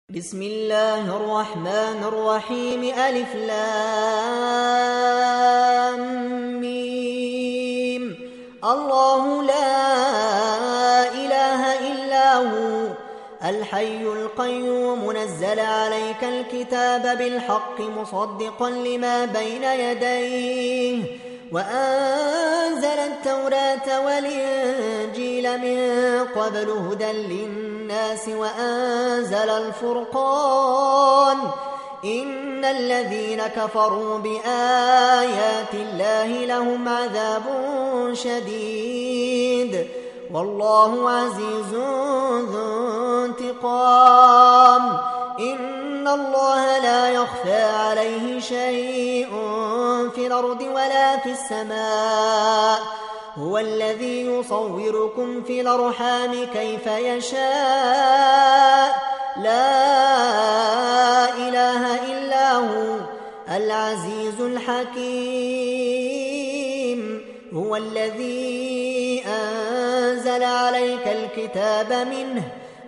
بسم الله الرحمن الرحيم ألف لام ميم الله لا إله إلا هو الحي القيوم نزل عليك الكتاب بالحق مصدقا لما بين يديه وأنزل التوراة والإنجيل من قبل هدى للناس وأنزل الفرقان إن الذين كفروا بآيات الله لهم عذاب شديد والله عزيز ذو انتقام إن الله لا يخفى عليه شيء في الأرض ولا في السماء هو الذي يصوركم في الأرحام كيف يشاء لا إله إلا هو العزيز الحكيم هو الذي أنزل عليك الكتاب منه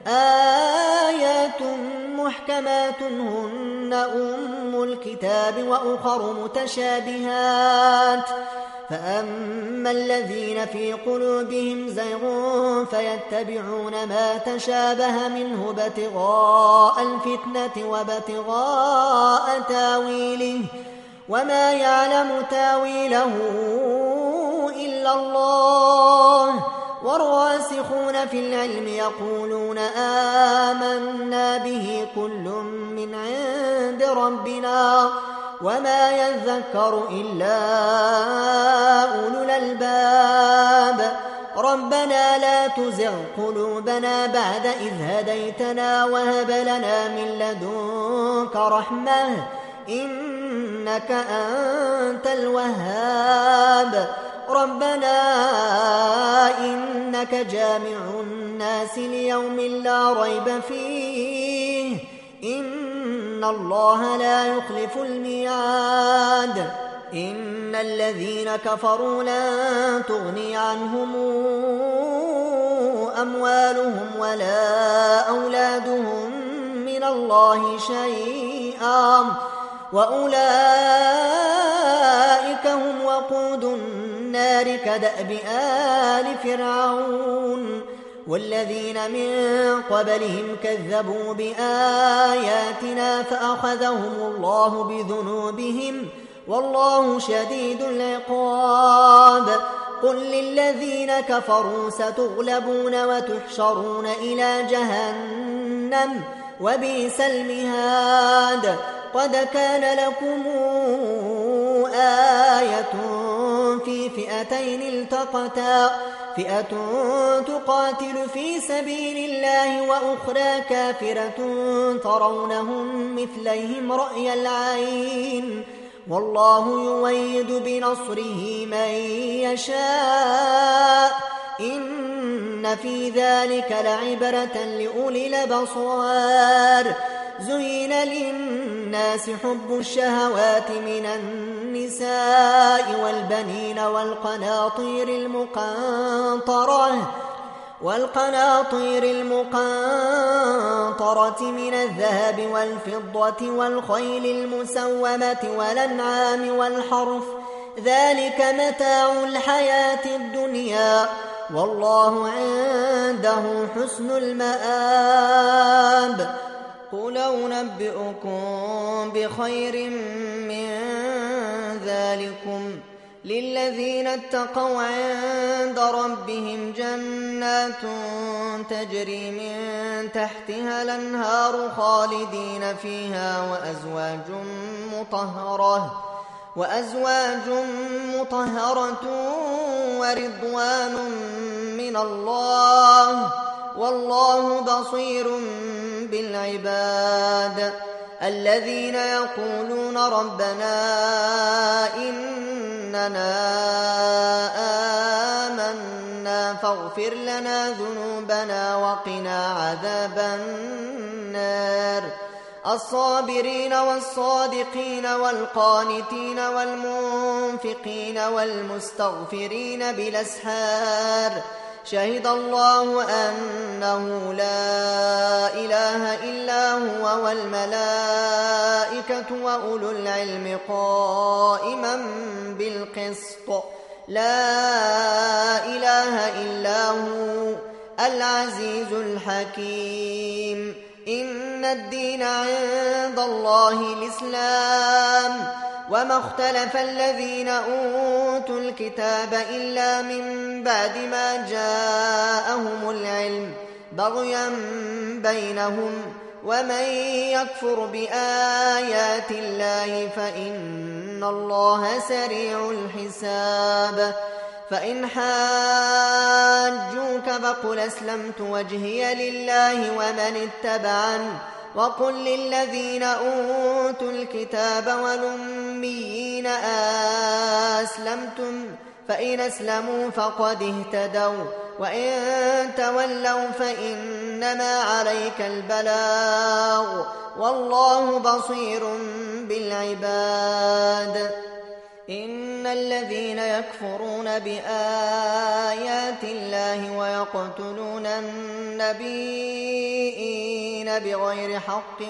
آيات محكمات هن أم الكتاب وأخر متشابهات فأما الذين في قلوبهم زيغ فيتبعون ما تشابه منه ابتغاء الفتنة وابتغاء تاويله وما يعلم تاويله إلا الله والراسخون في العلم يقولون آمنا به كل من عند ربنا وما يذكر إلا أولو الألباب ربنا لا تزغ قلوبنا بعد إذ هديتنا وهب لنا من لدنك رحمة إنك أنت الوهاب ربنا إنك جامع الناس ليوم لا ريب فيه إن الله لا يخلف الميعاد إن الذين كفروا لن تغني عنهم أموالهم ولا أولادهم من الله شيئا وأولئك هم وقود النار كدأب آل فرعون والذين من قبلهم كذبوا بآياتنا فأخذهم الله بذنوبهم والله شديد العقاب قل للذين كفروا ستغلبون وتحشرون إلى جهنم وبئس المهاد قد كان لكم آية في فئتين التقتا فئة تقاتل في سبيل الله وأخرى كافرة ترونهم مثليهم رأي العين والله يؤيد بنصره من يشاء إن في ذلك لعبرة لأولي الأبصار زين للناس حب الشهوات من النساء والبنين والقناطير المقنطرة من الذهب والفضة والخيل المسومة والأنعام والحرث ذلك متاع الحياة الدنيا والله عنده حسن المآب قل أنبئكم بخير من ذلكم للذين اتقوا عند ربهم جنات تجري من تحتها الأنهار خالدين فيها وأزواج مطهرة ورضوان من الله والله بصير بالعباد الذين يقولون ربنا إننا آمنا فاغفر لنا ذنوبنا وقنا عذاب النار الصابرين والصادقين والقانتين والمنفقين والمستغفرين بالأسحار شهد الله أنه لا إله إلا هو والملائكة وأولو العلم قائما بالقسط لا إله إلا هو العزيز الحكيم إن الدين عند الله الإسلام وما اختلف الذين أوتوا الكتاب إلا من بعد ما جاءهم العلم بغيا بينهم ومن يكفر بآيات الله فإن الله سريع الحساب فإن حاجوك فقل أسلمت وجهي لله ومن اتبعن وقل للذين أوتوا الكتاب والأميين أسلمتم فإن أسلموا فقد اهتدوا وإن تولوا فإنما عليك البلاغ والله بصير بالعباد إن الذين يكفرون بآيات الله ويقتلون النبيين بغير حق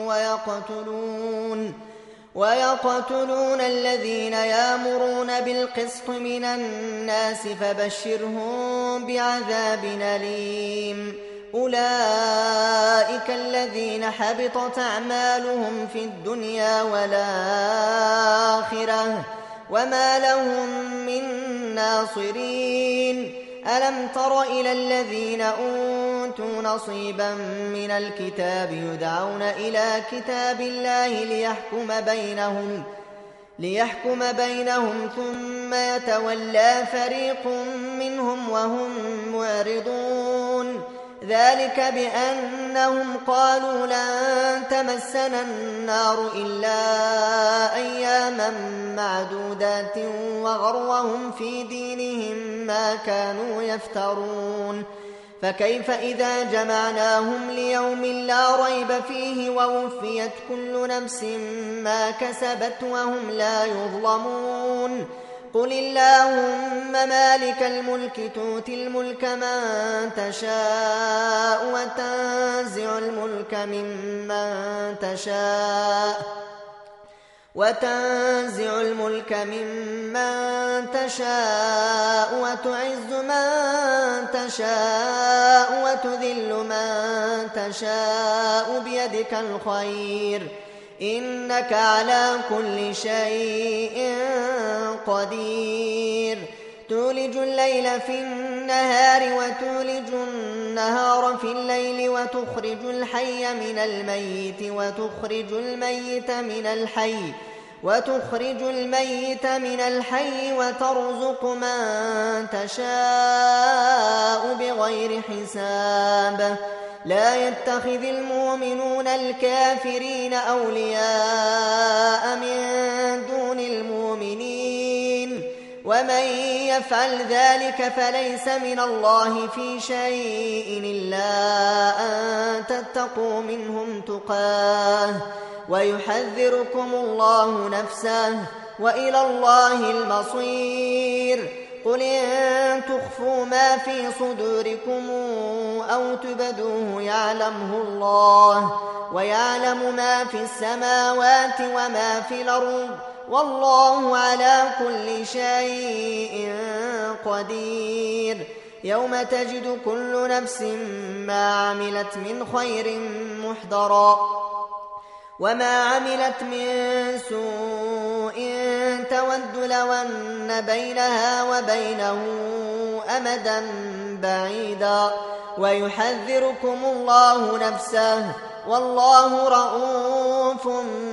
ويقتلون الذين يأمرون بالقسط من الناس فبشرهم بعذاب أليم أولئك الذين حبطت أعمالهم في الدنيا والآخرة وما لهم من ناصرين ألم تر إلى الذين أوتوا نصيبا من الكتاب يدعون إلى كتاب الله ليحكم بينهم ثم يتولى فريق منهم وهم معرضون ذلك بأنهم قالوا لن تمسنا النار إلا أياما معدودات وغرهم في دينهم ما كانوا يفترون فكيف إذا جمعناهم ليوم لا ريب فيه ووفيت كل نفس ما كسبت وهم لا يظلمون قل اللهم مالك الملك تؤتي الملك من تشاء وتنزع الملك ممن تشاء وتعز من تشاء وتذل من تشاء بيدك الخير إنك على كل شيء قدير تولج الليل في النهار وتولج النهار في الليل وتخرج الحي من الميت وتخرج الميت من الحي وترزق من تشاء بغير حساب لا يتخذ المؤمنون الكافرين أولياء من دون المؤمنين ومن يفعل ذلك فليس من الله في شيء إلا أن تتقوا منهم تقاه ويحذركم الله نفسه وإلى الله المصير قل إن تخفوا ما في صدوركم أو تبدوه يعلمه الله ويعلم ما في السماوات وما في الأرض والله على كل شيء قدير يوم تجد كل نفس ما عملت من خير محضرا وما عملت من سوء تود لو أن بينها وبينه أمدا بعيدا ويحذركم الله نفسه والله رؤوف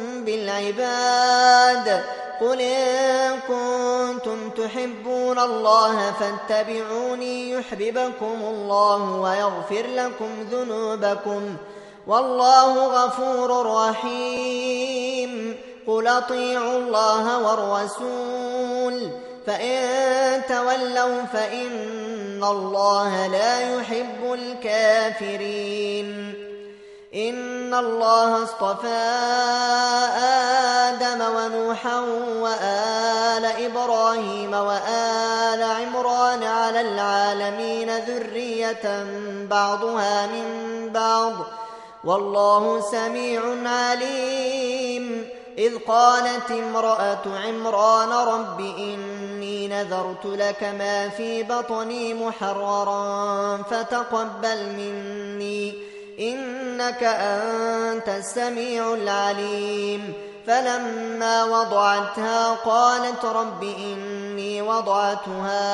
بالعباد قل إن كنتم تحبون الله فاتبعوني يحببكم الله ويغفر لكم ذنوبكم والله غفور رحيم قل أطيعوا الله والرسول فإن تولوا فإن الله لا يحب الكافرين إن الله اصطفى آدم ونوحا وآل إبراهيم وآل عمران على العالمين ذرية بعضها من بعض والله سميع عليم. إذ قالت امرأة عمران رب إني نذرت لك ما في بطني محررا فتقبل مني إنك أنت السميع العليم. فلما وضعتها قالت رب إني وضعتها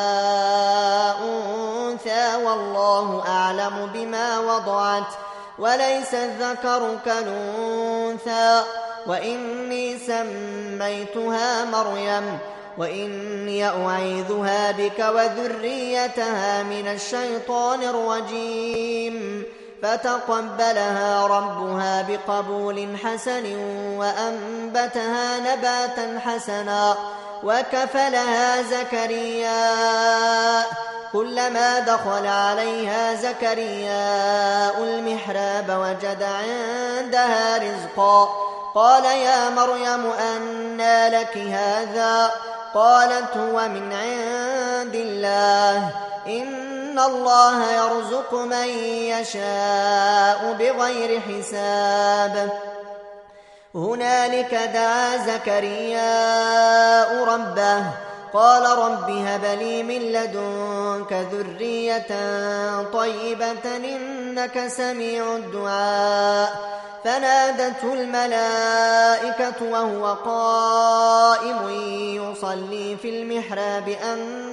أنثى والله أعلم بما وضعت وليس الذكر كالأنثى وإني سميتها مريم وإني أعيذها بك وذريتها من الشيطان الرجيم. فتقبلها ربها بقبول حسن وأنبتها نباتا حسنا وكفلها زكريا. كلما دخل عليها زكرياء المحراب وجد عندها رزقا قال يا مريم أنى لك هذا؟ قالت هو من عند الله إن الله يرزق من يشاء بغير حساب. هنالك دعا زكرياء ربه قال رب هب لي من لدنك ذرية طيبة إنك سميع الدعاء. فنادته الملائكة وهو قائم يصلي في المحراب أن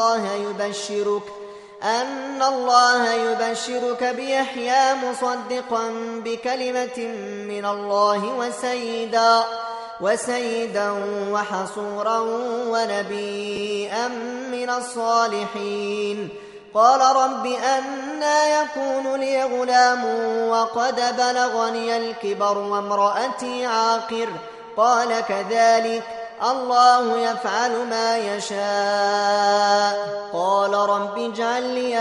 الله يبشرك بيحيى مصدقا بكلمة من الله وسيدا وحصورا ونبيا من الصالحين. قال رب أنى يكون لي غلام وقد بلغني الكبر وامرأتي عاقر؟ قال كذلك الله يفعل ما يشاء. قال رب اجعل لي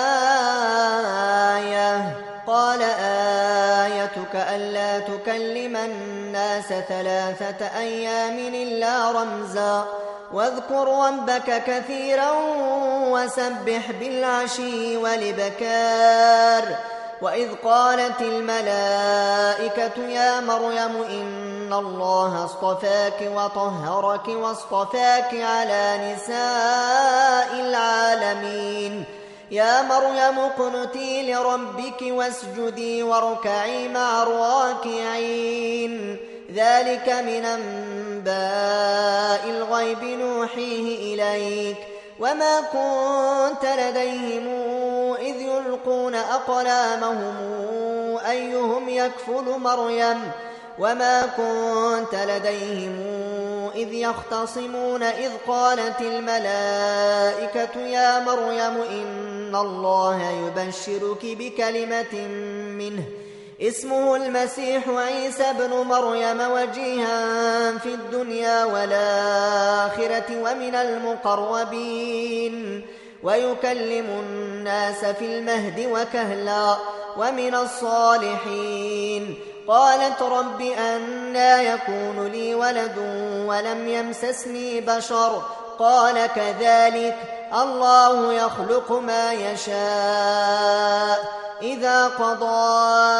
آية. قال آيتك ألا تكلم الناس 3 أيام إلا رمزا واذكر ربك كثيرا وسبح بالعشي والإبكار. وإذ قالت الملائكة يا مريم إن الله اصطفاك وطهرك واصطفاك على نساء العالمين. يا مريم اقنتي لربك واسجدي واركعي مع الراكعين. ذلك من أنباء الغيب نوحيه إليك وما كنت لديهم إذ يلقون أقلامهم أيهم يكفل مريم وما كنت لديهم إذ يختصمون. إذ قالت الملائكة يا مريم إن الله يبشرك بكلمة منه اسمه المسيح عيسى بن مريم وجيها في الدنيا والآخرة ومن المقربين ويكلم الناس في المهد وكهلا ومن الصالحين. قالت رب أنى يكون لي ولد ولم يمسسني بشر؟ قال كذلك الله يخلق ما يشاء إذا قضى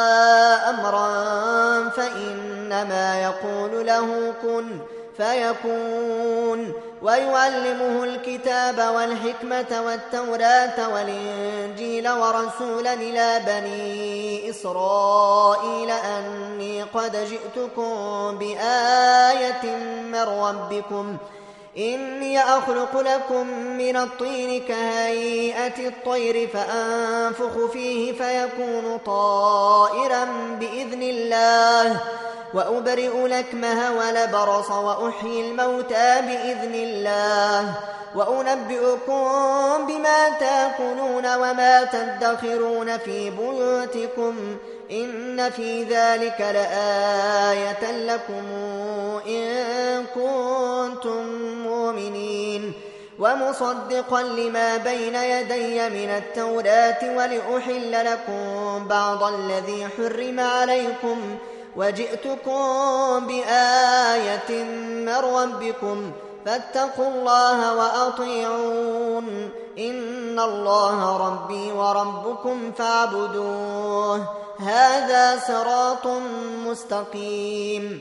أمرا فإنما يقول له كن فيكون. ويعلمه الكتاب والحكمة والتوراة والإنجيل ورسولا إلى بني إسرائيل أني قد جئتكم بآية من ربكم إني أخلق لكم من الطين كهيئة الطير فأنفخ فيه فيكون طائرا بإذن الله وأبرئ الأكمه والأبرص وأحيي الموتى بإذن الله وأنبئكم بما تأكلون وما تدخرون في بيوتكم إن في ذلك لآية لكم إن كنتم مؤمنين. ومصدقا لما بين يدي من التوراة ولأحل لكم بعض الذي حرم عليكم وجئتكم بآية من ربكم فاتقوا الله وأطيعون إن الله ربي وربكم فاعبدوه هذا صراط مستقيم.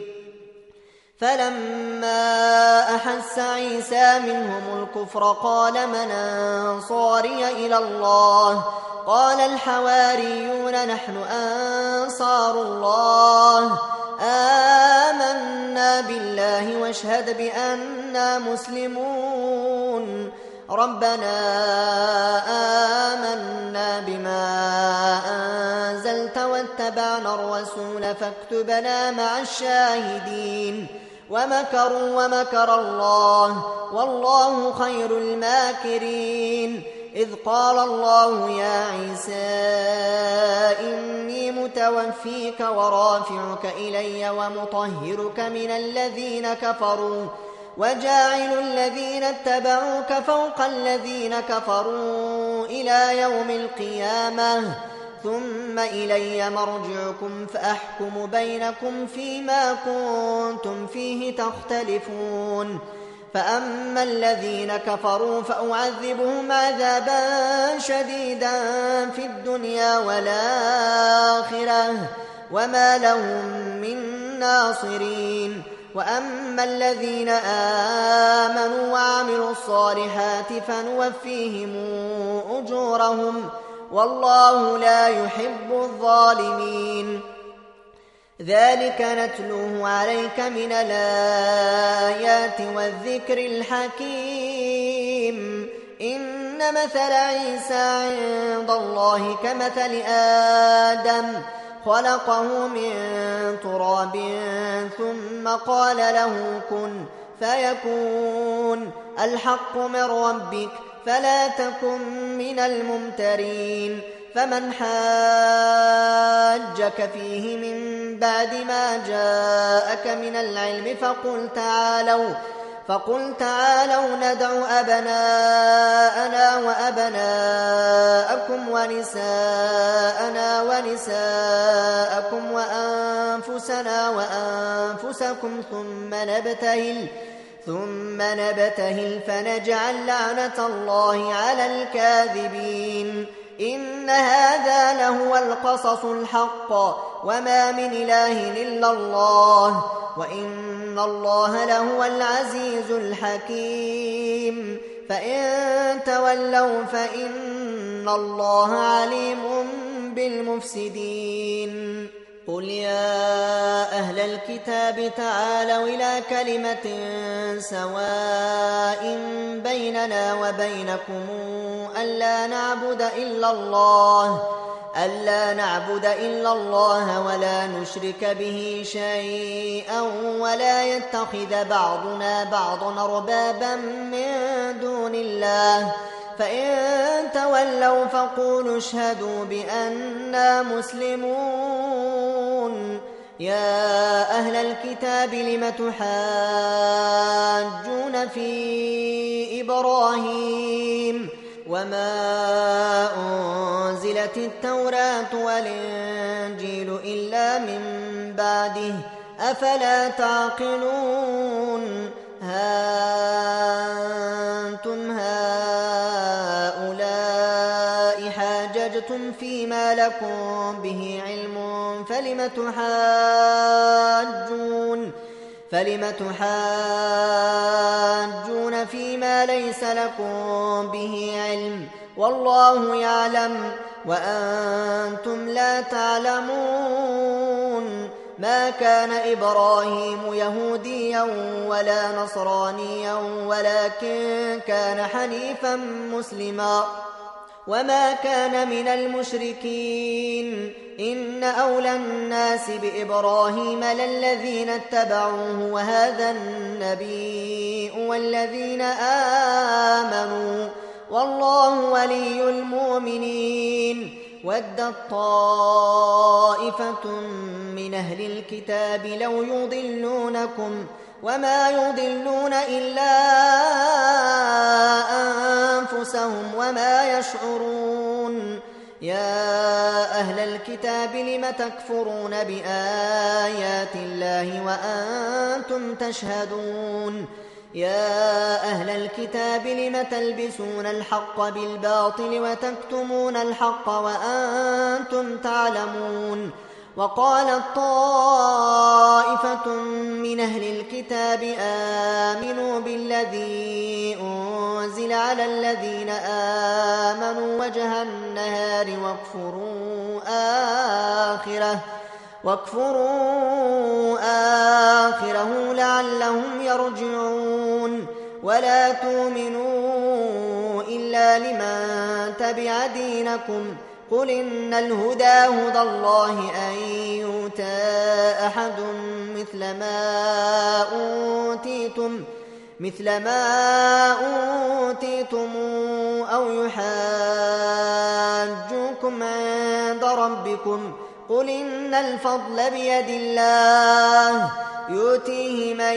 فلما أحس عيسى منهم الكفر قال من أنصاري إلى الله قال الحواريون نحن أنصار الله آمنا بالله واشهد بأننا مسلمون ربنا آمنا بما أنزلت واتبعنا الرسول فاكتبنا مع الشاهدين ومكروا ومكر الله والله خير الماكرين. إذ قال الله يا عيسى إني متوفيك ورافعك إلي ومطهرك من الذين كفروا وجاعل الذين اتبعوك فوق الذين كفروا إلى يوم القيامة ثم إلي مرجعكم فأحكم بينكم فيما كنتم فيه تختلفون. فأما الذين كفروا فأعذبهم عذابا شديدا في الدنيا والآخرة وما لهم من ناصرين. وأما الذين آمنوا وعملوا الصالحات فنوفيهم أجورهم والله لا يحب الظالمين. ذلك نتلوه عليك من الآيات والذكر الحكيم. إن مثل عيسى عند الله كمثل آدم خلقه من تراب ثم قال له كن فيكون الحق من ربك فلا تكن من الممترين. فمن حاجك فيه من بعد ما جاءك من العلم فقل تعالوا ندع أبناءنا وأبناءكم ونساءنا ونساءكم وأنفسنا وأنفسكم ثم نبتهل فنجعل لعنة الله على الكاذبين. إن هذا لهو القصص الحق وما من إله إلا الله وإن الله لهو العزيز الحكيم. فإن تولوا فإن الله عليم بالمفسدين. قل يا أهل الكتاب تعالوا إلى كلمة سواء بيننا وبينكم ألا نعبد إلا الله ولا نشرك به شيئا ولا يتخذ بعضنا بعضا أربابا من دون الله. فإن تولوا فقولوا اشهدوا بأننا مسلمون. يا أهل الكتاب لم تحاجون في إبراهيم وما أنزلت التوراة والإنجيل إلا من بعده أفلا تعقلون. أنتم هؤلاء حاججتم فيما لكم به علم فلم تحاجون فيما ليس لكم به علم والله يعلم وأنتم لا تعلمون. ما كان إبراهيم يهوديا ولا نصرانيا ولكن كان حنيفا مسلما وما كان من المشركين. إن أولى الناس بإبراهيم للذين اتبعوه وهذا النبي والذين آمنوا والله ولي المؤمنين. ودت طائفة من أهل الكتاب لو يضلونكم وما يضلون إلا أنفسهم وما يشعرون. يا أهل الكتاب لم تكفرون بآيات الله وأنتم تشهدون. يا أهل الكتاب لم تلبسون الحق بالباطل وتكتمون الحق وأنتم تعلمون وقالت طائفة من أهل الكتاب آمنوا بالذي أنزل على الذين آمنوا وجه النهار واكفروا آخره لعلهم يرجعون ولا تؤمنوا إلا لمن تبع دينكم قل إن الهدى هدى الله أن يؤتى أحد مثل ما أوتيتم أو يحاجوكم عند ربكم قل إن الفضل بيد الله يؤتيه من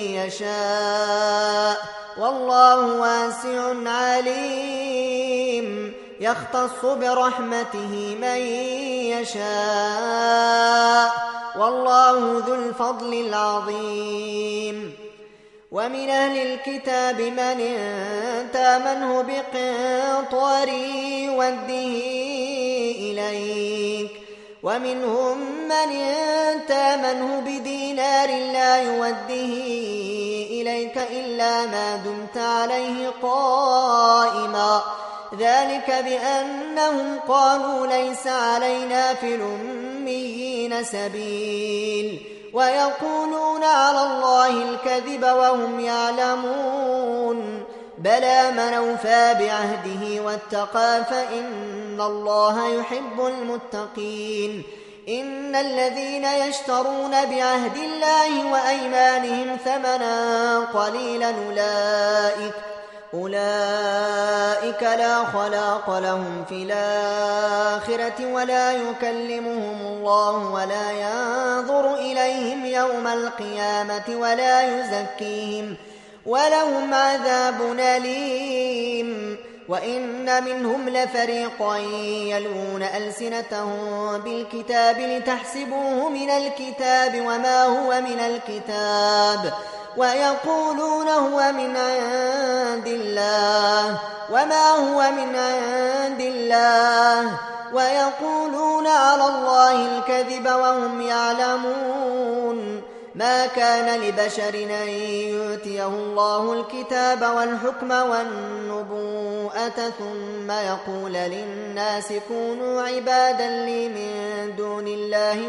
يشاء والله واسع عليم يختص برحمته من يشاء والله ذو الفضل العظيم ومن أهل الكتاب من تامنه بقنطار يوده إليك ومنهم من تامنه بدينار لا يوده إليك إلا ما دمت عليه قائما ذلك بأنهم قالوا ليس علينا في الأميين سبيل ويقولون على الله الكذب وهم يعلمون بلى من أوفى بعهده واتقى فإن الله يحب المتقين إن الذين يشترون بعهد الله وأيمانهم ثمنا قليلا أولئك لا خلاق لهم في الآخرة ولا يكلمهم الله ولا ينظر إليهم يوم القيامة ولا يزكيهم ولهم عذاب أليم وإن منهم لفريقا يلوون ألسنتهم بالكتاب لتحسبوه من الكتاب وما هو من الكتاب ويقولون هو من عند الله وما هو من عند الله ويقولون على الله الكذب وهم يعلمون ما كان لبشر أن يؤتيه الله الكتاب والحكم والنبوءة ثم يقول للناس كونوا عبادا لي من دون الله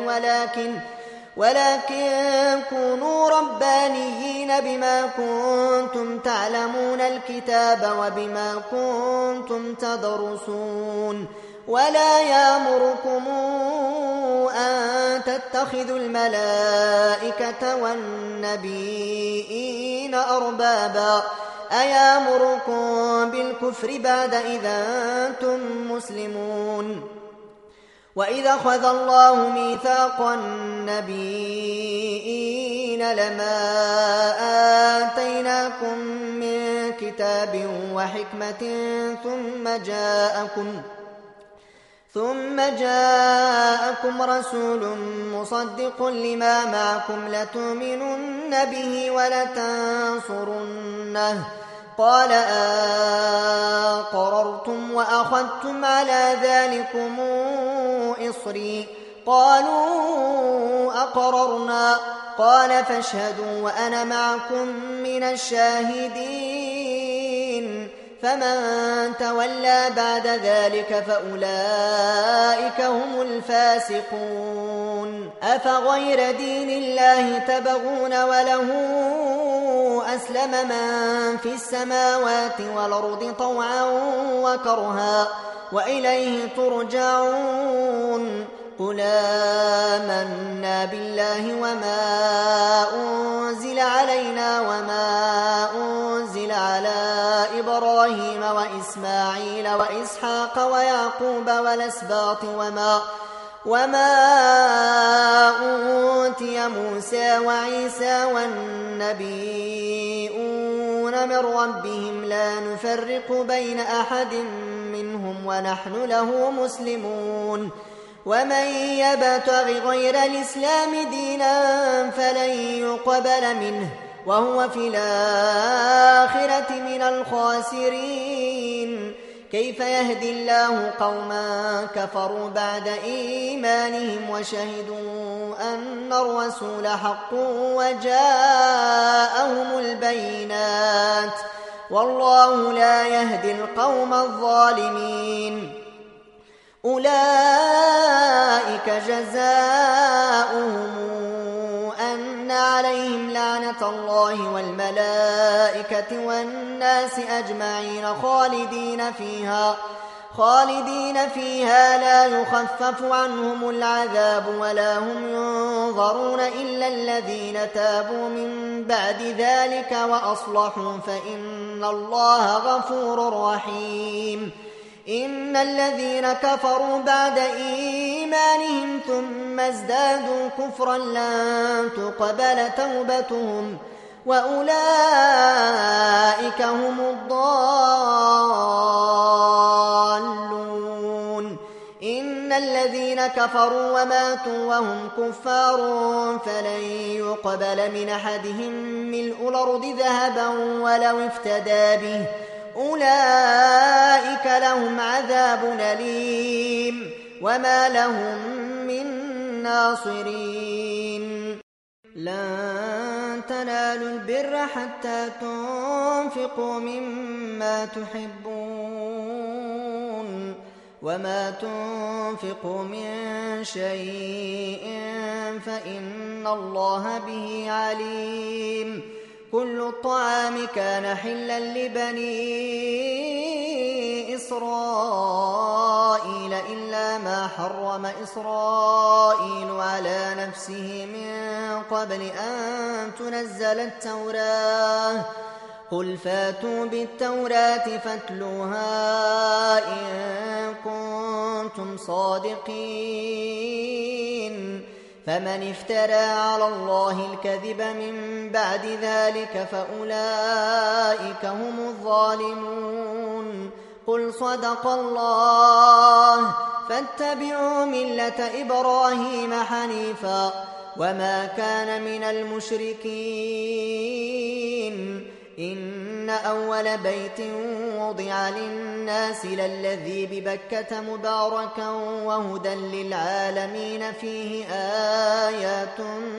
ولكن كونوا ربانيين بما كنتم تعلمون الكتاب وبما كنتم تدرسون ولا يأمركم أن تتخذوا الملائكة والنبيين أربابا أيأمركم بالكفر بعد إذا أنتم مسلمون وإذا أخذ الله ميثاق النبيين لما آتيناكم من كتاب وحكمة ثم جاءكم رسول مصدق لما معكم لتؤمنن به ولتنصرنه قال أقررتم وأخذتم على ذلكم إصري قالوا أقررنا قال فاشهدوا وأنا معكم من الشاهدين فمن تولى بعد ذلك فأولئك هم الفاسقون أفغير دين الله تبغون وله أسلم من في السماوات والأرض طوعا وكرها وإليه ترجعون قل آمنا بالله وما أنزل علينا وما أنزل على إبراهيم وإسماعيل وإسحاق ويعقوب والأسباط وما أوتي موسى وعيسى والنبيون من ربهم لا نفرق بين أحد منهم ونحن له مسلمون ومن يبتغ غير الإسلام دينا فلن يقبل منه وهو في الآخرة من الخاسرين. كيف يهدي الله قوما كفروا بعد إيمانهم وشهدوا أن الرسول حق وجاءهم البينات والله لا يهدي القوم الظالمين. أولئك جزاؤهم أن عليهم لعنة الله والملائكة والناس أجمعين خالدين فيها لا يخفف عنهم العذاب ولا هم ينظرون إلا الذين تابوا من بعد ذلك وأصلحوا فإن الله غفور رحيم. إن الذين كفروا بعد إيمانهم ثم ازدادوا كفرا لن تقبل توبتهم وأولئك هم الضالون. إن الذين كفروا وماتوا وهم كفار فلن يقبل من أحدهم ملء الأرض ذهبا ولو افتدى به أولئك لهم عذاب أليم وما لهم من ناصرين. لن تنالوا البر حتى تنفقوا مما تحبون وما تنفقوا من شيء فإن الله به عليم. كل الطعام كان حلا لبني إسرائيل إلا ما حرم إسرائيل على نفسه من قبل أن تنزل التوراة. قل فاتوا بالتوراة فاتلوها إن كنتم صادقين. فمن افترى على الله الكذب من بعد ذلك فأولئك هم الظالمون. قل صدق الله فاتبعوا ملة إبراهيم حنيفا وما كان من المشركين. إن أول بيت وضع للناس للذي ببكة مباركا وهدى للعالمين فيه آيات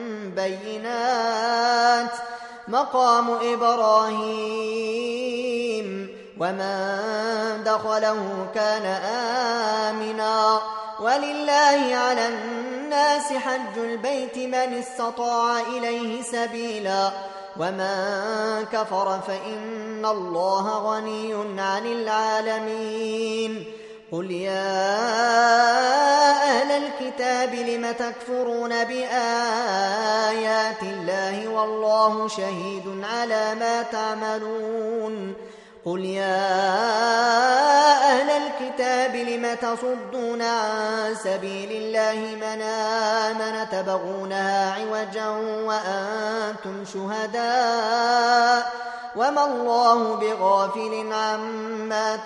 بينات مقام إبراهيم ومن دخله كان آمنا ولله على الناس حج البيت من استطاع إليه سبيلا ومن كفر فإن الله غني عن العالمين. قل يا أهل الكتاب لم تكفرون بآيات الله والله شهيد على ما تعملون. قل يا أهل الكتاب لم تصدون عن سبيل الله من آمن تبغونها عوجا وأنتم شهداء وما الله بغافل عما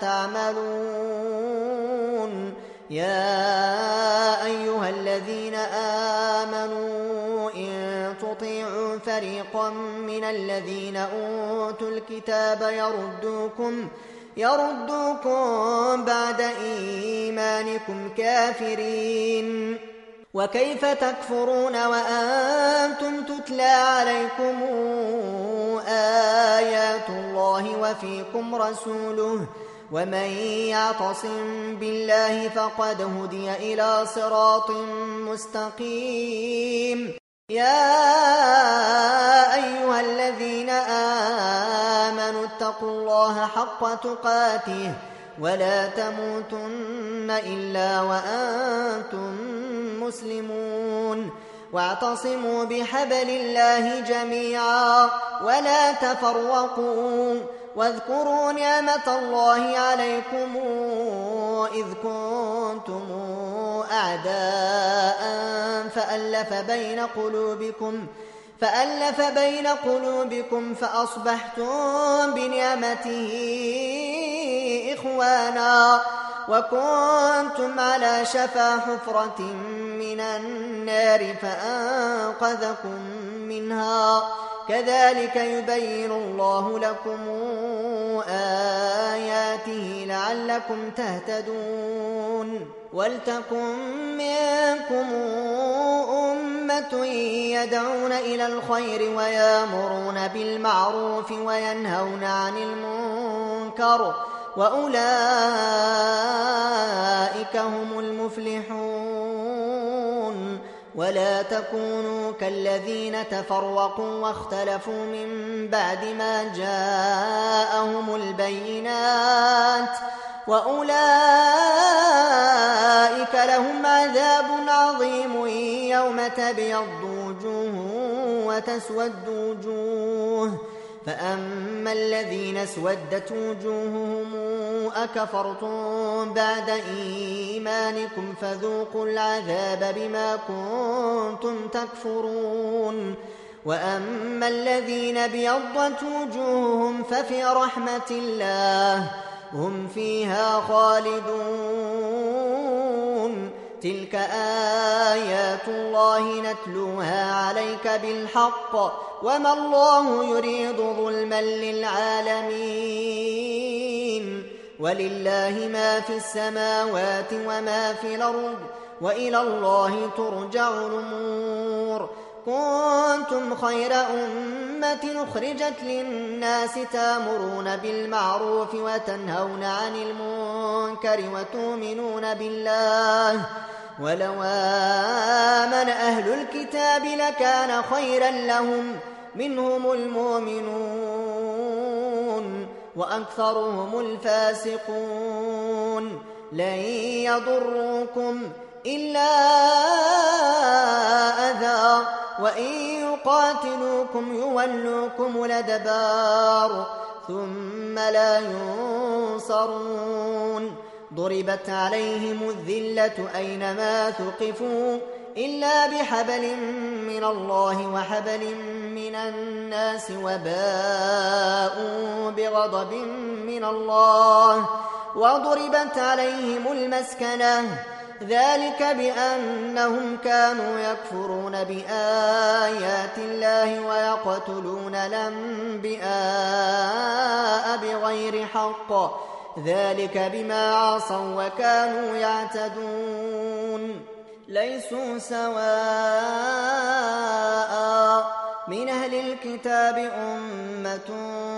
تعملون. يا أيها الذين آمنوا إن تطيعوا فريقا من الذين أوتوا الكتاب يردوكم بعد إيمانكم كافرين. وكيف تكفرون وأنتم تتلى عليكم آيات الله وفيكم رسوله ومن يعتصم بالله فقد هدي إلى صراط مستقيم. يا أيها الذين آمنوا اتقوا الله حق تقاته ولا تموتن إلا وأنتم مسلمون. واعتصموا بحبل الله جميعا ولا تفرقوا واذكروا نعمة الله عليكم إذ كنتم أعداء فألف بين قلوبكم فأصبحتم بنعمته إخوانا وكنتم على شفا حفرة من النار فأنقذكم منها كذلك يبين الله لكم آياته لعلكم تهتدون ولتكن منكم أمة يدعون إلى الخير ويامرون بالمعروف وينهون عن المنكر وأولئك هم المفلحون ولا تكونوا كالذين تفرقوا واختلفوا من بعد ما جاءهم البينات وأولئك لهم عذاب عظيم يوم تبيض وجوه وتسود وجوه فأما الذين اسودت وجوههم أكفرتم بعد إيمانكم فذوقوا العذاب بما كنتم تكفرون وأما الذين ابيضت وجوههم ففي رحمة الله هم فيها خالدون تلك آيات الله نتلوها عليك بالحق وما الله يريد ظلما للعالمين ولله ما في السماوات وما في الأرض وإلى الله ترجع الأمور كنتم خير أمة أخرجت للناس تأمرون بالمعروف وتنهون عن المنكر وتؤمنون بالله ولو آمن أهل الكتاب لكان خيرا لهم منهم المؤمنون وأكثرهم الفاسقون لن يضروكم إلا أذى وإن يقاتلوكم يولوكم الأدبار ثم لا ينصرون ضربت عليهم الذلة أينما ثقفوا إلا بحبل من الله وحبل من الناس وباءوا بغضب من الله وضربت عليهم المسكنة ذلك بأنهم كانوا يكفرون بآيات الله ويقتلون الأنبياء بغير حق ذلك بما عصوا وكانوا يعتدون ليسوا سواء من أهل الكتاب أمة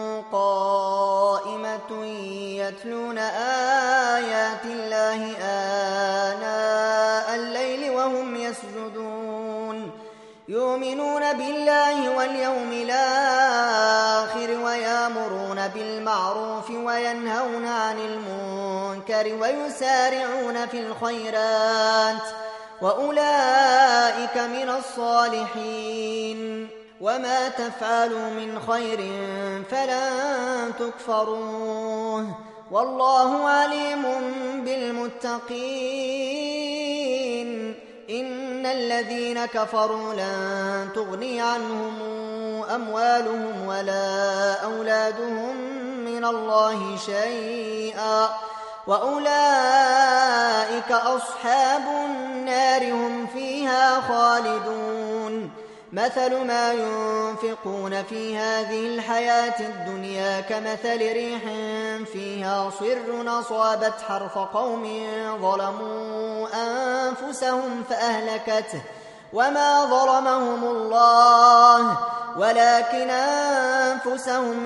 قائمة يتلون آيات الله آناء الليل وهم يسجدون يؤمنون بالله واليوم الآخر ويأمرون بالمعروف وينهون عن المنكر ويسارعون في الخيرات وأولئك من الصالحين وما تفعلوا من خير فلن تكفروه والله عليم بالمتقين إن الذين كفروا لن تغني عنهم أموالهم ولا أولادهم من الله شيئا وأولئك أصحاب النار هم فيها خالدون مثل ما ينفقون في هذه الحياة الدنيا كمثل ريح فيها صر أصابت حرث قوم ظلموا أنفسهم فأهلكته وما ظلمهم الله ولكن أنفسهم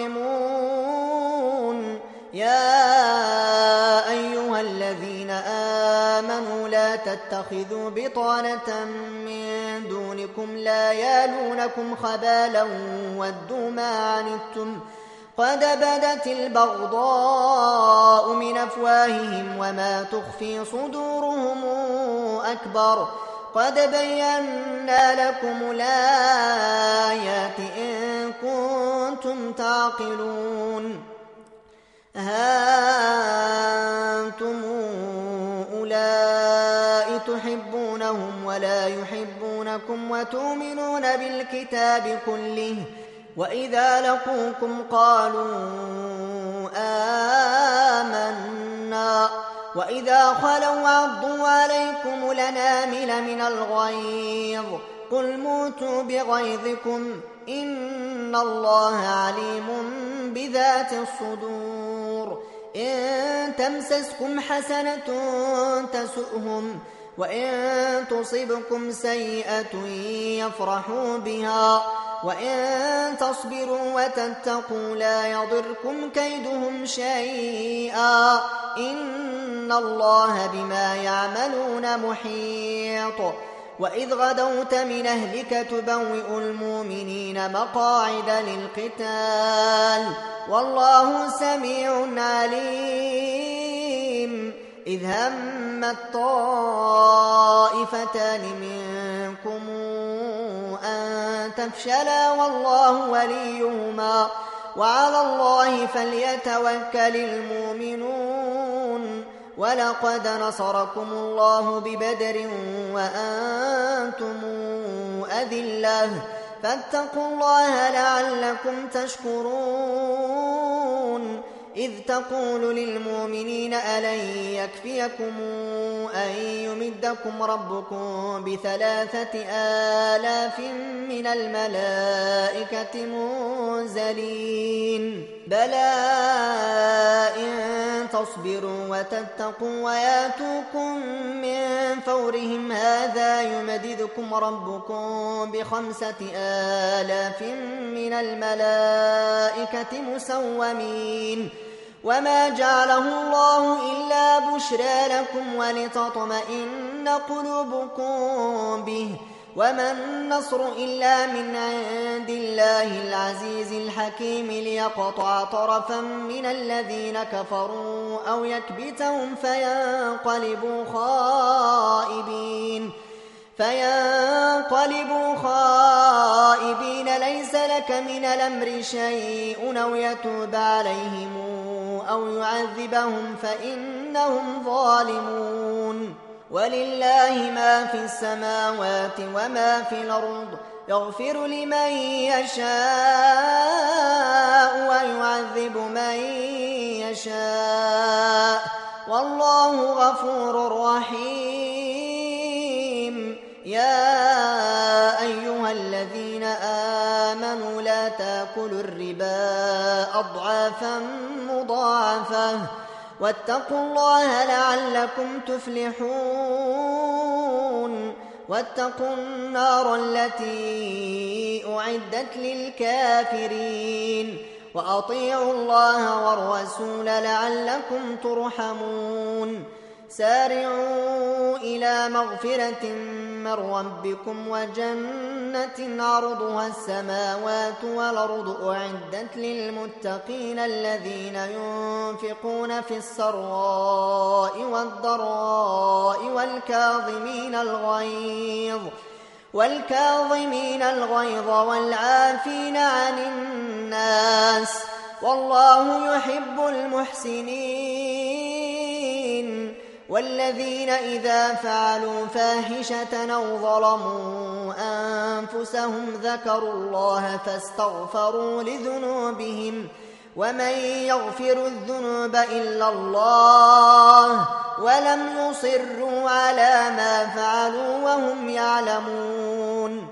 يظلمون يا أيها الذين آمنوا لا تتخذوا بطانة من دونكم لا يالونكم خبالا ودوا ما عنتم قد بدت البغضاء من أفواههم وما تخفي صدورهم أكبر قد بينا لكم الآيات إن كنتم تعقلون ها أنتم أولئك تحبونهم ولا يحبونكم وتؤمنون بالكتاب كله وإذا لقوكم قالوا آمنا وإذا خلوا عضوا عليكم الأنامل من الغيظ قل موتوا بغيظكم إن الله عليم بذات الصدور إن تمسسكم حسنة تسؤهم وإن تصبكم سيئة يفرحوا بها وإن تصبروا وتتقوا لا يضركم كيدهم شيئا إن الله بما يعملون محيط وإذ غدوت من أهلك تبوئ المؤمنين مقاعد للقتال والله سميع عليم إذ همت طائفتان منكم أن تفشلا والله وليهما وعلى الله فليتوكل المؤمنون ولقد نصركم الله ببدر وأنتم أذلة فاتقوا الله لعلكم تشكرون إذ تقول للمؤمنين ألن يكفيكم أن يمدكم ربكم ب3,000 من الملائكة منزلين بلى إن تصبروا وتتقوا وياتوكم من فورهم هذا يمددكم ربكم ب5,000 من الملائكة مسومين وما جعله الله إلا بشرى لكم ولتطمئن قلوبكم به وما النصر إلا من عند الله العزيز الحكيم ليقطع طرفا من الذين كفروا أو يكبتهم فينقلبوا خائبين ليس لك من الأمر شيء أو يتوب عليهم أو يعذبهم فإنهم ظالمون ولله ما في السماوات وما في الأرض يغفر لمن يشاء ويعذب من يشاء والله غفور رحيم يا أيها الذين آمنوا لا تأكلوا الربا أضعافا مضاعفة واتقوا الله لعلكم تفلحون واتقوا النار التي أعدت للكافرين وأطيعوا الله والرسول لعلكم ترحمون سارعوا إلى مغفرة من ربكم وجنة عرضها السماوات والأرض أعدت للمتقين الذين ينفقون في السراء والضراء والكاظمين الغيظ والعافين عن الناس والله يحب المحسنين والذين إذا فعلوا فاحشة أو ظلموا أنفسهم ذكروا الله فاستغفروا لذنوبهم ومن يغفر الذنوب إلا الله ولم يصروا على ما فعلوا وهم يعلمون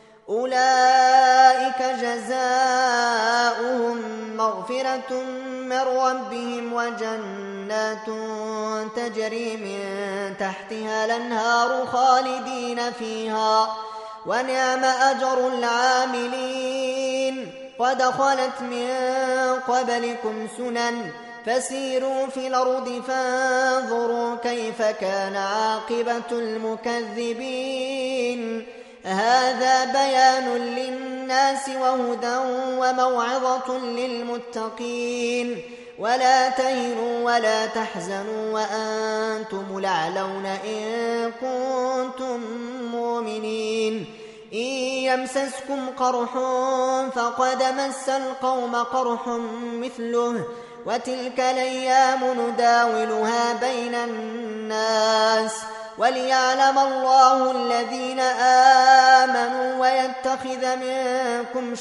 أولئك جزاؤهم مغفرة من ربهم وجنات تجري من تحتها الأنهار خالدين فيها ونعم أجر العاملين قد خلت من قبلكم سنن فسيروا في الأرض فانظروا كيف كان عاقبة المكذبين هذا بيان للناس وهدى وموعظة للمتقين ولا تهنوا ولا تحزنوا وأنتم الأعلون إن كنتم مؤمنين إن يمسسكم قرح فقد مس القوم قرح مثله وتلك الأيام نداولها بين الناس وليعلم الله الذين آمنوا ويتخذ منكم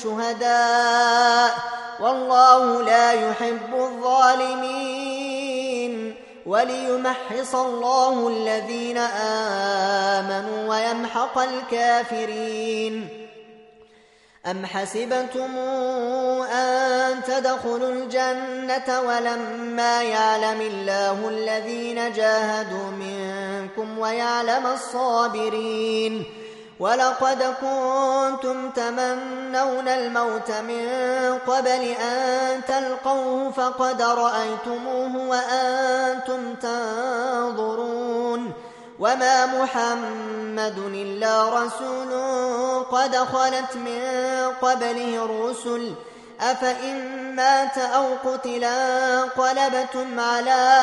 شهداء والله لا يحب الظالمين وليمحص الله الذين آمنوا ويمحق الكافرين. أم حسبتم أن تدخلوا الجنة ولما يعلم الله الذين جاهدوا منكم ويعلم الصابرين؟ ولقد كنتم تمنون الموت من قبل أن تلقوه فقد رأيتموه وأنتم تنظرون. وما محمد إلا رسول قد خلت من قبله الرسل أفإن مات أو قتلا انقلبتم على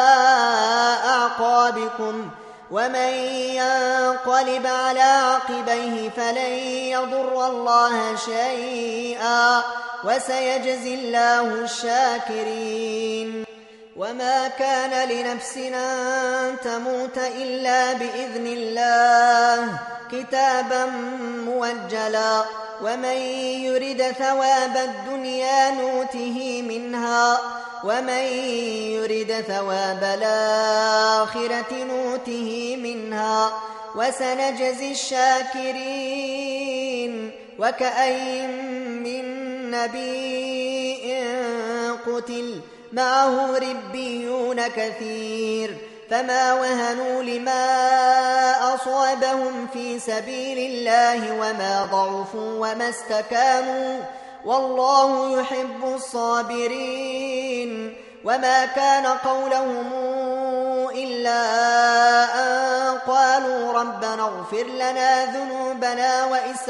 أعقابكم ومن ينقلب على عقبيه فلن يضر الله شيئا وسيجزي الله الشاكرين. وما كان لنفس أن تموت إلا بإذن الله كتابا موجلا ومن يرد ثواب الدنيا نوته منها ومن يرد ثواب الآخرة نوته منها وسنجزي الشاكرين. وكأين من نبي قتل معه ربيون كثير فما وهنوا لما أصابهم في سبيل الله وما ضعفوا وما استكانوا والله يحب الصابرين. وما كان قولهم إلا أن قالوا ربنا اغفر لنا ذنوبنا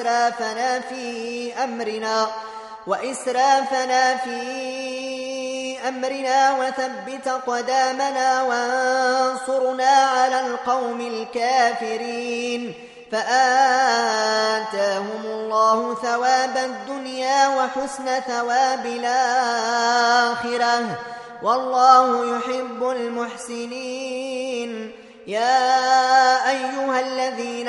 وإسرافنا في أمرنا وثبت قدامنا وانصرنا على القوم الكافرين. فآتاهم الله ثواب الدنيا وحسن ثواب الآخرة والله يحب المحسنين. يا أيها الذين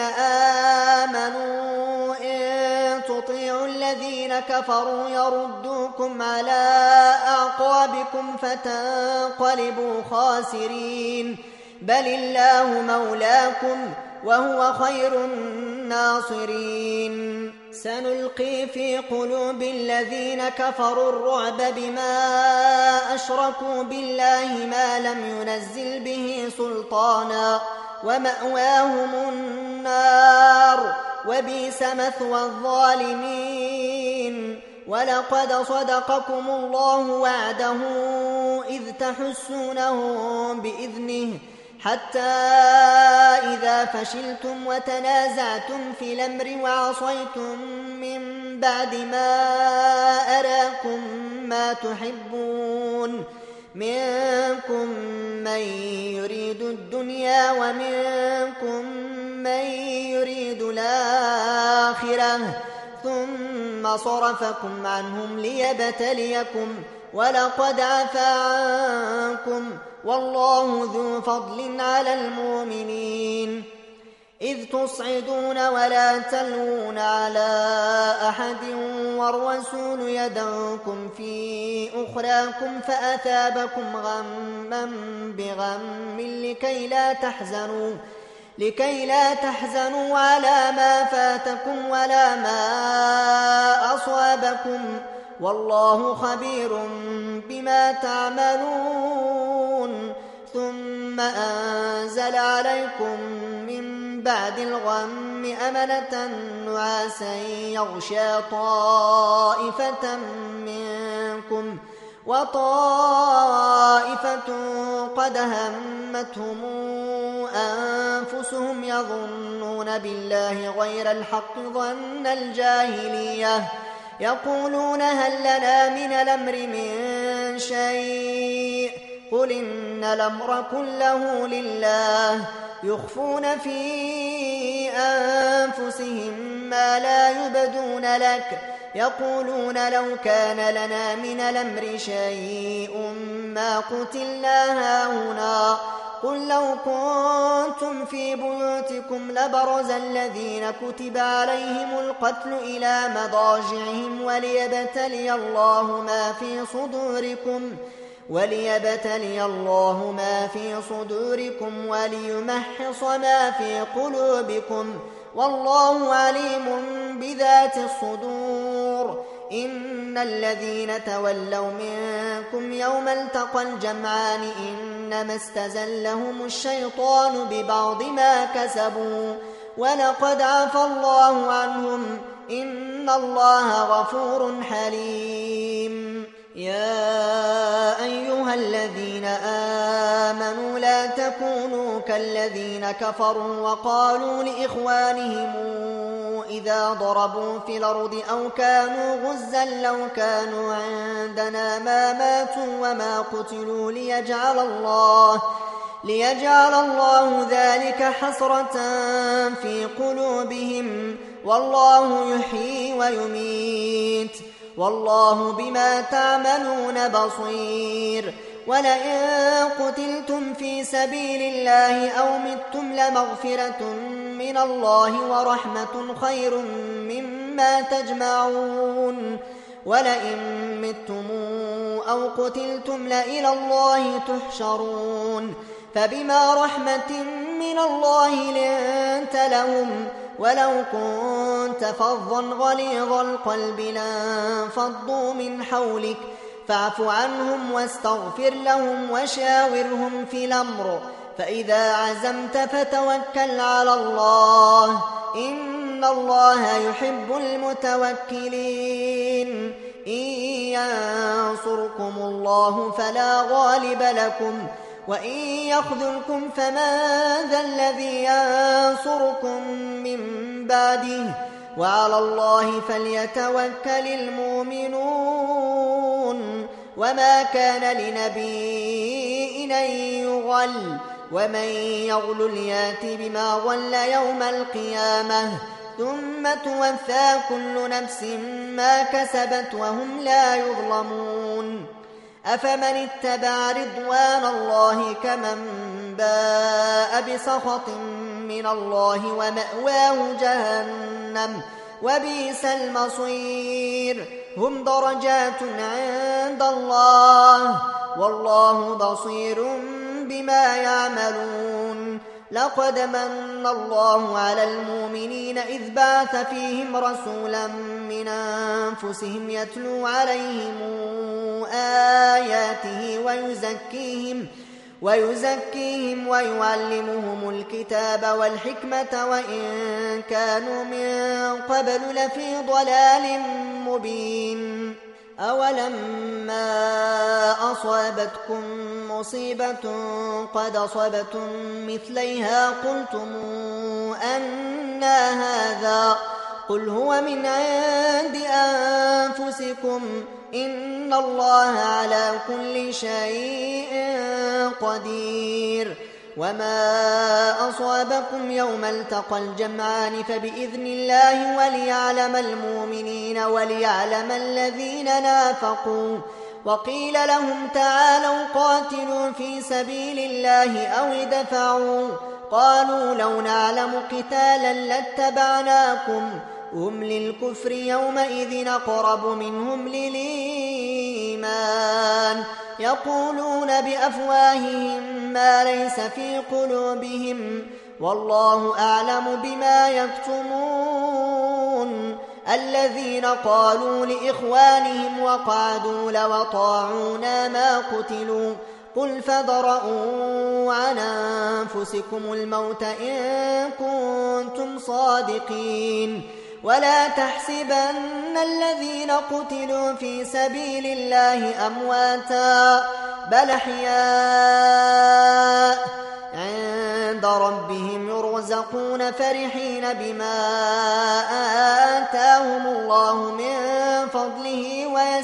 آمنوا إن تطيعوا الذين كفروا يردوكم على أعقابكم فتنقلبوا خاسرين بل الله مولاكم وهو خير الناصرين. سنلقي في قلوب الذين كفروا الرعب بما أشركوا بالله ما لم ينزل به سلطانا ومأواهم النار وبئس مثوى الظالمين. ولقد صدقكم الله وعده إذ تحسونهم بإذنه حتى إذا فشلتم وتنازعتم في الأمر وعصيتم من بعد ما أراكم ما تحبون منكم من يريد الدنيا ومنكم من يريد الآخرة ثم صرفكم عنهم ليبتليكم ولقد عفا عنكم والله ذو فضل على المؤمنين. إذ تصعدون ولا تلوون على أحد والرسول يدعوكم في أخراكم فأثابكم غما بغم لكي لا تحزنوا على ما فاتكم ولا ما أصابكم والله خبير بما تعملون. ثم أنزل عليكم من بعد الغم أمنة نعاسا يغشى طائفة منكم وطائفة قد همتهم أنفسهم يظنون بالله غير الحق ظن الجاهلية يقولون هل لنا من الأمر من شيء قل إن الأمر كله لله يخفون في أنفسهم ما لا يبدون لك يقولون لو كان لنا من الأمر شيء ما قتلنا هاهنا قل لو كنتم في بيوتكم لبرز الذين كتب عليهم القتل إلى مضاجعهم وليبتلي الله ما في صدوركم وليبتلي الله ما في صدوركم وليمحص ما في قلوبكم، والله عليم بذات الصدور. إن الذين تولوا منكم يوم التقى الجمعان إنما استزلهم الشيطان ببعض ما كسبوا ولقد عفى الله عنهم، إن الله غفور حليم. يا أيها الذين آمنوا لا تكونوا كالذين كفروا وقالوا لإخوانهم إذا ضربوا في الأرض أو كانوا غزا لو كانوا عندنا ما ماتوا وما قتلوا ليجعل الله ذلك حسرة في قلوبهم، والله يحيي ويميت، والله بما تعملون بصير. ولئن قتلتم في سبيل الله أو متم لمغفرة من الله ورحمة خير مما تجمعون. ولئن متم أو قتلتم لإلى الله تحشرون. فبما رحمة من الله لنت لهم، ولو كنت فظا غليظ القلب لانفضوا من حولك، فاعف عنهم واستغفر لهم وشاورهم في الأمر، فإذا عزمت فتوكل على الله، إن الله يحب المتوكلين. إن ينصركم الله فلا غالب لكم، وإن يخذلكم فمن ذا الذي ينصركم من بعده، وعلى الله فليتوكل المؤمنون. وما كان لنبي أن يغل، ومن يغل يات بما غل يوم القيامة، ثم توفى كل نفس ما كسبت وهم لا يظلمون. أفمن اتبع رضوان الله كمن باء بسخط من الله ومأواه جهنم وبئس المصير. هم درجات عند الله، والله بصير بما يعملون. لقد من الله على المؤمنين إذ بعث فيهم رسولا من أنفسهم يتلو عليهم آياته ويزكيهم ويعلمهم الكتاب والحكمة وإن كانوا من قبل لفي ضلال مبين. أولما أصابتكم مصيبة قد أصبتم مثليها قلتم أنى هذا، قل هو من عند أنفسكم، إن الله على كل شيء قدير. وما أصابكم يوم التقى الجمعان فبإذن الله وليعلم المؤمنين وليعلم الذين نافقوا. وقيل لهم تعالوا قاتلوا في سبيل الله أو ادفعوا، قالوا لو نعلم قتالا لاتبعناكم، هم للكفر يومئذ أقرب منهم للإيمان، يقولون بأفواههم ما ليس في قلوبهم، والله أعلم بما يكتمون. الذين قالوا لإخوانهم وقعدوا لو طاعونا ما قتلوا، قل فادرءوا عن أنفسكم الموت إن كنتم صادقين. ولا تحسبن الذين قتلوا في سبيل الله أمواتا، بل أحياء عند ربهم يرزقون فرحين بما آتاهم الله من فضله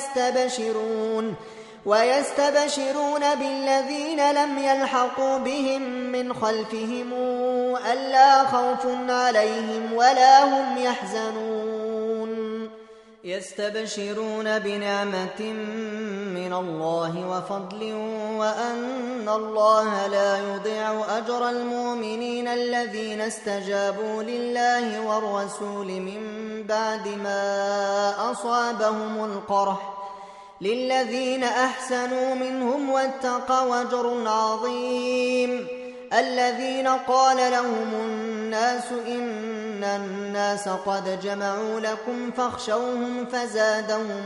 ويستبشرون بالذين لم يلحقوا بهم من خلفهم ألا خوف عليهم ولا هم يحزنون. يستبشرون بنعمة من الله وفضل وأن الله لا يضيع أجر المؤمنين الذين استجابوا لله والرسول من بعد ما أصابهم القرح للذين أحسنوا منهم واتقوا أجر عظيم. الذين قال لهم الناس إن الناس قد جمعوا لكم فاخشوهم فزادهم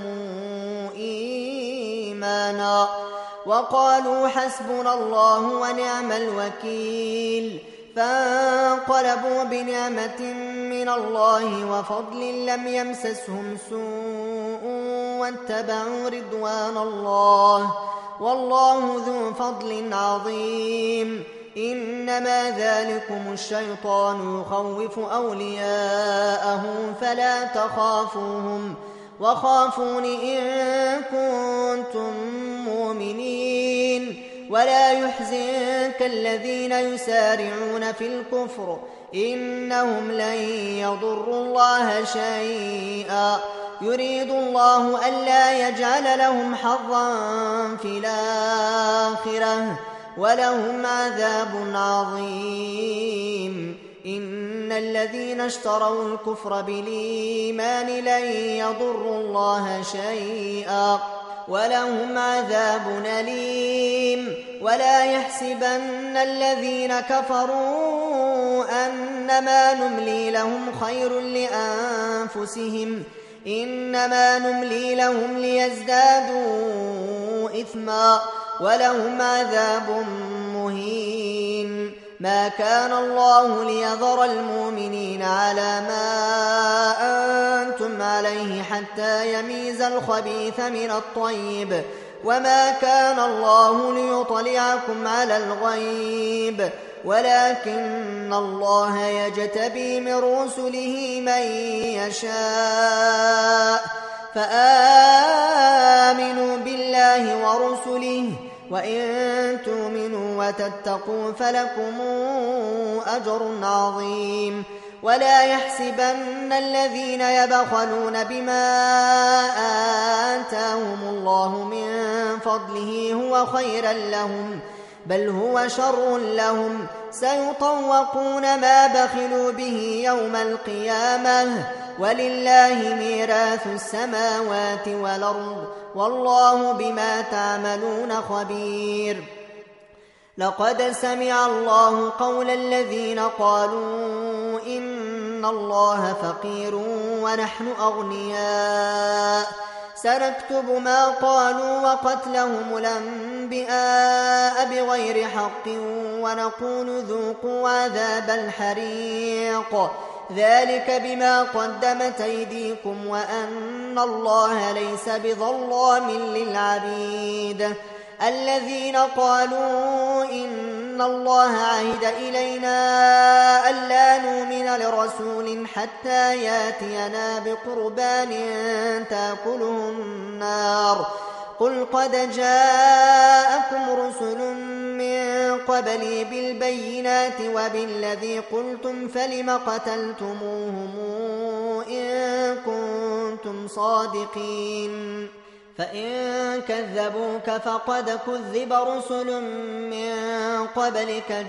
إيمانا وقالوا حسبنا الله ونعم الوكيل. فانقلبوا بنعمة من الله وفضل لم يمسسهم سوء واتبعوا رضوان الله والله ذو فضل عظيم. إنما ذلكم الشيطان يخوف أولياءه فلا تخافوهم وخافون إن كنتم مؤمنين. ولا يحزنك الذين يسارعون في الكفر إنهم لن يضروا الله شيئا يريد الله ألا يجعل لهم حظا في الآخرة ولهم عذاب عظيم. إن الذين اشتروا الكفر بالإيمان لن يضروا الله شيئا ولهم عذاب أليم. ولا يحسبن الذين كفروا أنما نملي لهم خير لأنفسهم إنما نملي لهم ليزدادوا إثما ولهم عذاب مهين. ما كان الله ليذر المؤمنين على ما أنتم عليه حتى يميز الخبيث من الطيب وما كان الله ليطلعكم على الغيب ولكن الله يجتبي من رسله من يشاء. فآمنوا بالله ورسله وإن تؤمنوا وتتقوا فلكم أجر عظيم. ولا يحسبن الذين يبخلون بما آتاهم الله من فضله هو خيرا لهم بل هو شر لهم سيطوقون ما بخلوا به يوم القيامة ولله ميراث السماوات والأرض والله بما تعملون خبير. لقد سمع الله قول الذين قالوا إن الله فقير ونحن أغنياء سنكتب ما قالوا وقتلهم الأنبياء بغير حق ونقول ذوقوا عذاب الحريق ذلك بما قدمت أيديكم وأن الله ليس بظلام للعبيد. الذين قالوا إن الله عهد إلينا ألا نؤمن لرسول حتى ياتينا بقربان تأكله النار قل قد جاءكم رسل من قبلي بالبينات وبالذي قلتم فلم قتلتموهم إن كنتم صادقين. فإن كذبوك فقد كذب رسل من قبلك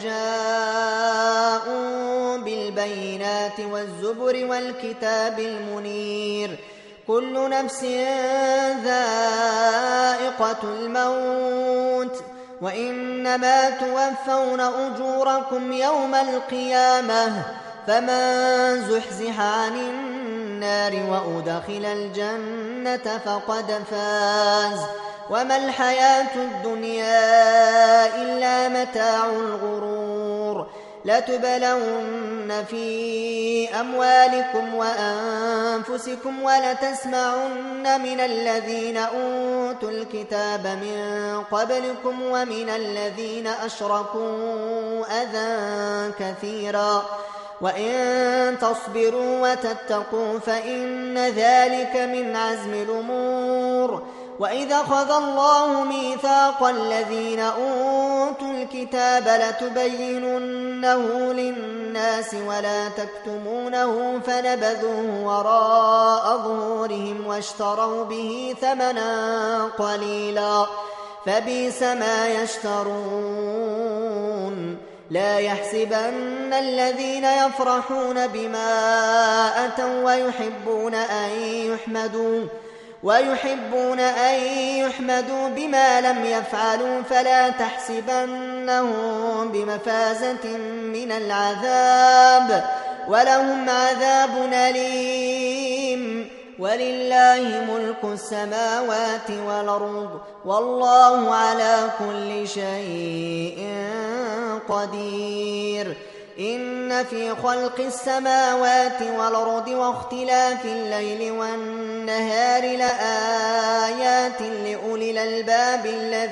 جاءوا بالبينات والزبر والكتاب المنير كل نفس ذائقة الموت وإنما توفون أجوركم يوم القيامة فمن زحزح عن النار وأدخل الجنة فقد فاز وما الحياة الدنيا إلا متاع الغرور. لتبلون في أموالكم وأنفسكم ولتسمعن من الذين أوتوا الكتاب من قبلكم ومن الذين أشركوا أذى كثيرا وإن تصبروا وتتقوا فإن ذلك من عزم الأمور. وإذا أخذ الله ميثاق الذين أوتوا الكتاب لتبيننه للناس ولا تكتمونه فنبذوه وراء ظهورهم واشتروا به ثمنا قليلا فبئس ما يشترون. لا يحسبن الذين يفرحون بما أتوا ويحبون أن يحمدوا ويحبون أن يحمدوا بما لم يفعلوا فلا تحسبنهم بمفازة من العذاب ولهم عذاب أليم ولله ملك السماوات والأرض والله على كل شيء قدير إن في خلق السماوات والأرض واختلاف الليل والنهار لآيات لأولي الألباب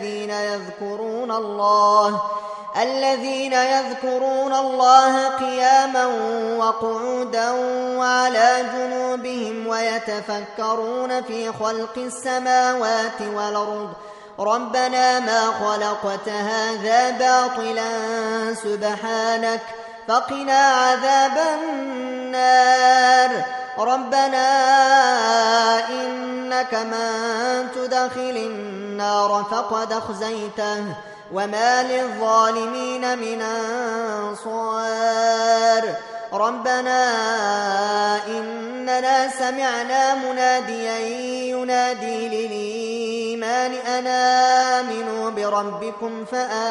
الذين يذكرون الله قياما وقعودا وعلى جنوبهم ويتفكرون في خلق السماوات والأرض ربنا ما خلقت هذا باطلا سبحانك فقنا عذاب النار ربنا إنك من تدخل النار فقد أخزيته وما للظالمين من أنصار ربنا إننا سمعنا مناديا ينادي للإيمان أن آمنوا بربكم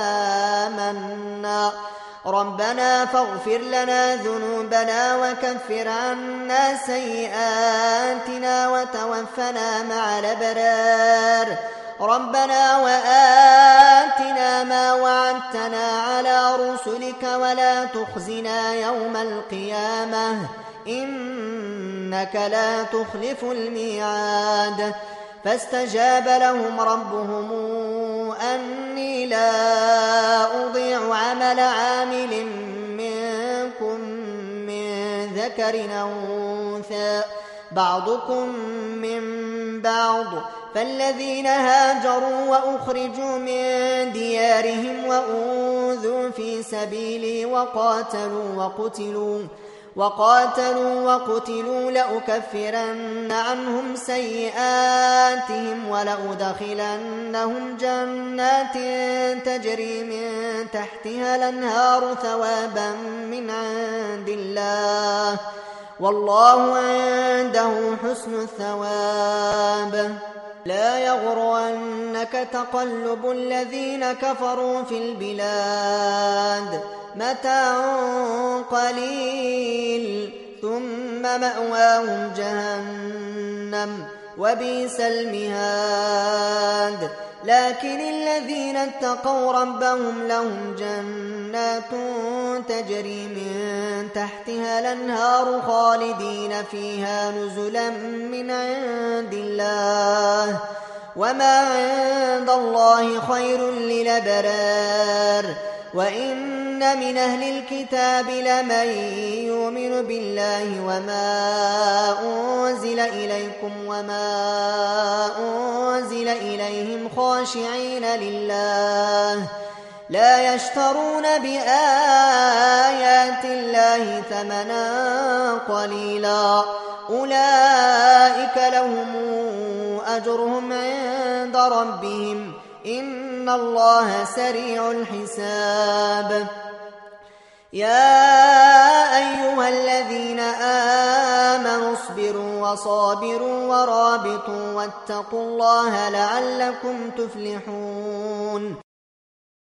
فآمنا ربنا فاغفر لنا ذنوبنا وكفر عنا سيئاتنا وتوفنا مع الأبرار ربنا وآتنا ما وعدتنا على رسلك ولا تخزنا يوم القيامة إنك لا تخلف الميعاد فاستجاب لهم ربهم أني لا أضيع عمل عامل منكم من ذكر أو أنثى بعضكم من بعض فالذين هاجروا وأخرجوا من ديارهم وأوذوا في سبيلي وقاتلوا وقتلوا لأكفرن عنهم سيئاتهم ولأدخلنهم جنات تجري من تحتها الأنهار ثوابا من عند الله والله عنده حسن الثواب لا يغرنك تقلب الذين كفروا في البلاد متاع قليل ثم مأواهم جهنم وبئس المهاد لكن الذين اتقوا ربهم لهم جنات تجري من تحتها الأنهار خالدين فيها نزلا من عند الله وما عند الله خير للأبرار وإن من أهل الكتاب لمن يؤمن بالله وما أنزل إليكم وما أنزل إليهم خاشعين لله لا يشترون بآيات الله ثمنا قليلا أولئك لهم أجرهم عند ربهم إن الله سريع الحساب يا أيها الذين آمنوا اصبروا وصابروا ورابطوا واتقوا الله لعلكم تفلحون